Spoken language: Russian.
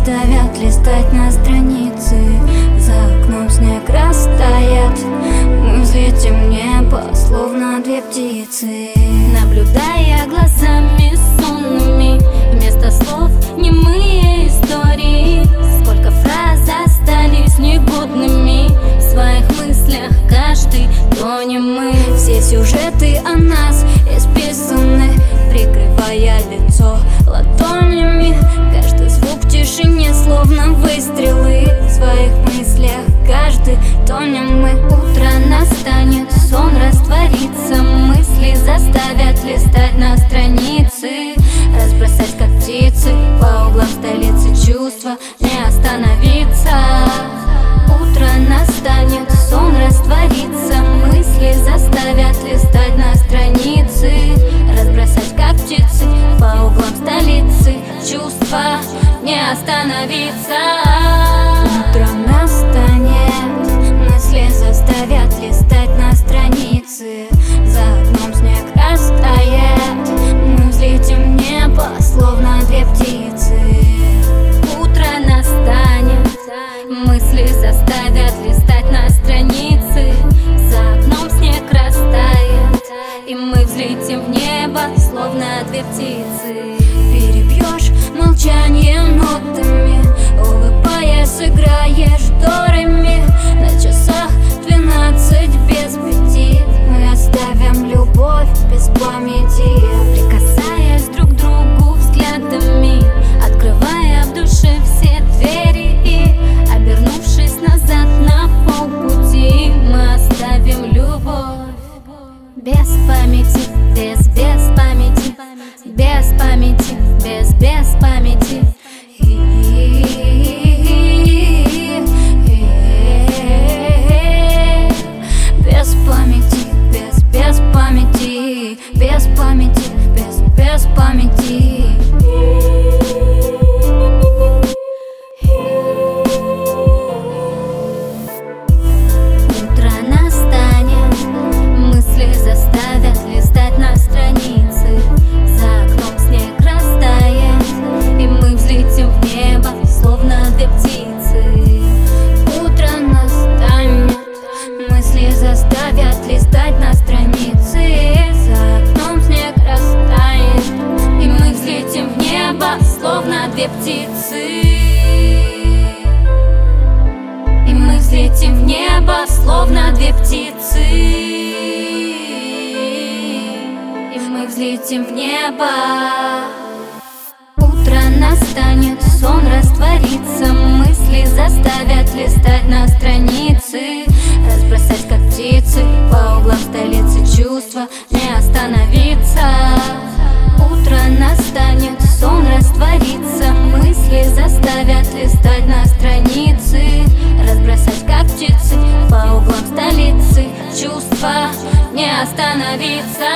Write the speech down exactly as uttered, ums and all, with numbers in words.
заставят листать на страницы. За окном снег растает, мы взлетим в небо, словно две птицы. Наблюдая глазами сонными, вместо слов немые истории. Сколько фраз остались негодными, в своих мыслях каждый тонем мы. Все сюжеты о нас исписаны, прикрывая лицо ладонями. Каждый звук в тишине, словно выстрелы. В своих мыслях каждый тонем мы. Утро настанет, сон растворится, мысли заставят листать на страницы, разбросать как птицы по углам столицы. Чувства не остановиться. Утро настанет, сон растворится, мысли заставят листать на страницы, разбросать как птицы по углам столицы. Чувства не остановиться. Утро настанет, мысли заставят листать на страницы. За окном снег растает, мы взлетим в небо, словно две птицы. Утро настанет, мысли заставят листать на страницы. За окном снег растает, и мы взлетим в небо, словно две птицы. Перебьешь молчание нотами, улыбаясь, сыграешь до ре ми. На часах двенадцать без пяти, мы оставим любовь без памяти. Прикасаясь друг к другу взглядами, открывая в душе все двери и, обернувшись назад на полпути, мы оставим любовь без памяти, без без памяти, без памяти, без без памяти. Без памяти, без без памяти, без памяти, без без памяти. Утро настанет, мысли заставят листать на страницы. За окном снег растает, и мы взлетим в небо, словно две птицы. Утро настанет, мысли заставят листать на страницы. За окном снег растает, и мы взлетим в небо, словно две птицы. И мы взлетим в небо, словно две птицы. И мы взлетим в небо. Утро настанет, сон растворится, мысли заставят листать на страницы, разбросать как птицы по углам столицы. Чувства не остановиться. Утро настанет, сон растворится, мысли заставят листать на страницы, разбросать как птицы по углам столицы. Чувства не остановиться.